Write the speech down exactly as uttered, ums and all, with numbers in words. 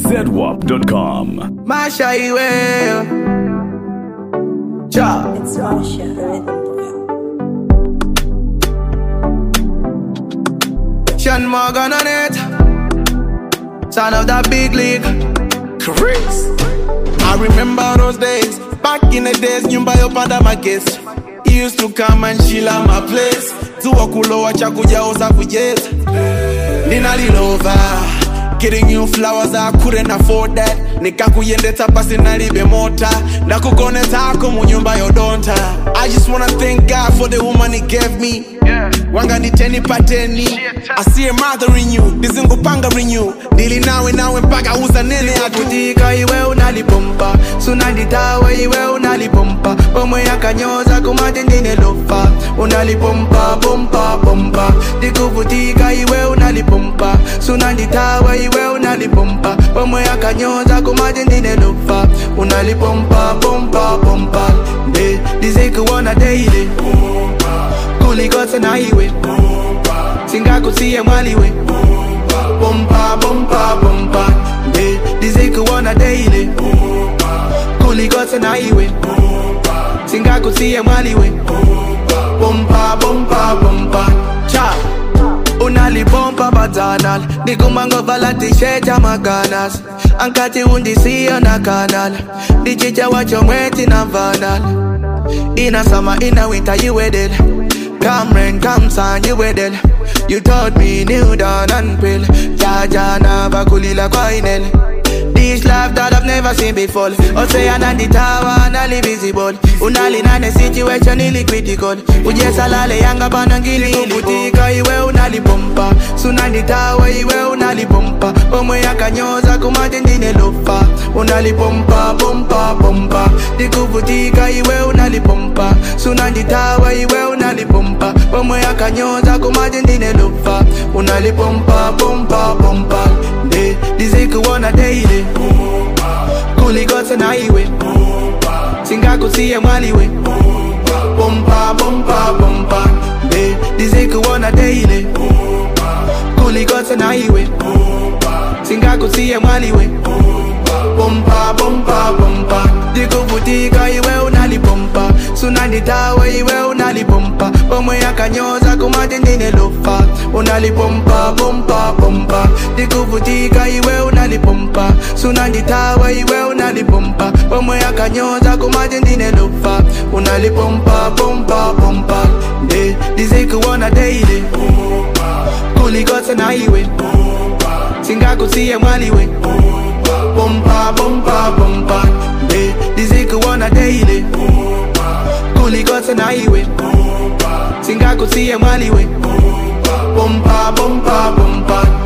Z W A P dot com. Masha iwe Cha It's Masha Rhythm Boy. Sean Morgan on it, son of that big league Chris. I remember those days, back in the days, nyumba yo panda makesi. He used to come and chill at my place. Tuwa kulowa cha kuja oza kujeza. Nina lilova, getting you flowers, I couldn't afford that. Nika kuyendeta pasi nalibe mota. Na kukoneta ako munyumba yo donta. I just wanna thank God for the woman he gave me. Wanga ni teni pateni. I see a mother in you, dizingo panga renew. Dili nawe nawe mpaka uza nene atutika iwe unalipompa. Sunanditawa iwe unalipompa. Omwe ya kanyoza kumate ndine lofa. Unalipompa, pompa, pompa. Dikuvutika iwe unalipompa. Sunanditawa iwe unalipompa. Omwe ya kanyoza kumate ndine lofa. Unalipompa, pompa, pompa. De, diziku wana daily. Kulikotse na iwe Singakusiye mwaliwe Bomba, bomba, bomba De, diziku wana daily Kulikotse na iwe Singakusiye mwaliwe Bomba, bomba, bomba Cha Unalipompa batanal Nikumango valati shecha maganas Ankati undisiyo na kanal Dichicha wachomweti na vanal Ina summer, ina winter, you with it. Come rain, come sun, you with it. You taught me new dawn and pill. Jaja na bakulila kwa inel. This life that I've never seen before. Ocean and the tower and all invisible. Unali nane situation ili critical. Ujesa lale yanga banangili ilibutika iwe unalipompa. Sunandi tower iwe unalipompa. Omwe ya kanyoza kumate ndine lofa. Unalipompa, pompa, pompa. Dikubutika iwe unalipompa. Sunandi tower iwe unalipompa. Omwe ya kanyoza kumate ndine lofa. Unalipompa, pompa, pompa. De, diziku wana daily. Kulikotse na iwe Singakusiye mwaliwe Bomba, bomba, bomba De, diziku wana daily Kulikotse na iwe Singakusiye mwaliwe Bomba, bomba, bomba Dikuvutika iwe unalipompa Sunanditawa iwe unalipompa Omwe ya kanyoza kumate ndine lofa Unalipompa, bomba, bomba Dikuvutika iwe unalipompa Sunanditawa iwe unalipompa Omwe ya kanyoza kumate ndine lofa Unalipompa, bomba, bomba De, diziku wana daily Kulikotse na iwe Singakusiye mwaliwe Bomba, bomba, bomba De, diziku wana daily Kulikotse na iwe Singakusiye mwaliwe Bomba, bomba, bomba